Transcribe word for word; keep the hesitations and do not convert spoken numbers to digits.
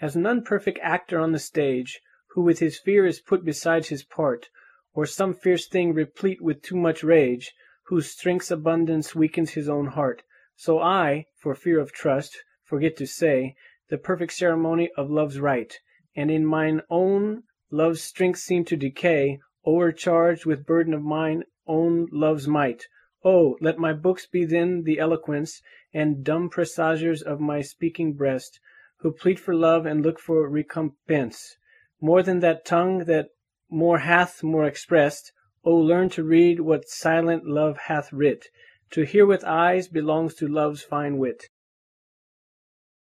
As none perfect actor on the stage, who with his fear is put beside his part, or some fierce thing replete with too much rage, whose strength's abundance weakens his own heart, so I, for fear of trust, forget to say the perfect ceremony of love's rite, and in mine own love's strength seem to decay, o'ercharged with burden of mine own love's might. Oh, let my books be then the eloquence and dumb presagers of my speaking breast, who plead for love and look for recompense. More than that tongue that more hath more expressed, oh, learn to read what silent love hath writ. To hear with eyes belongs to love's fine wit.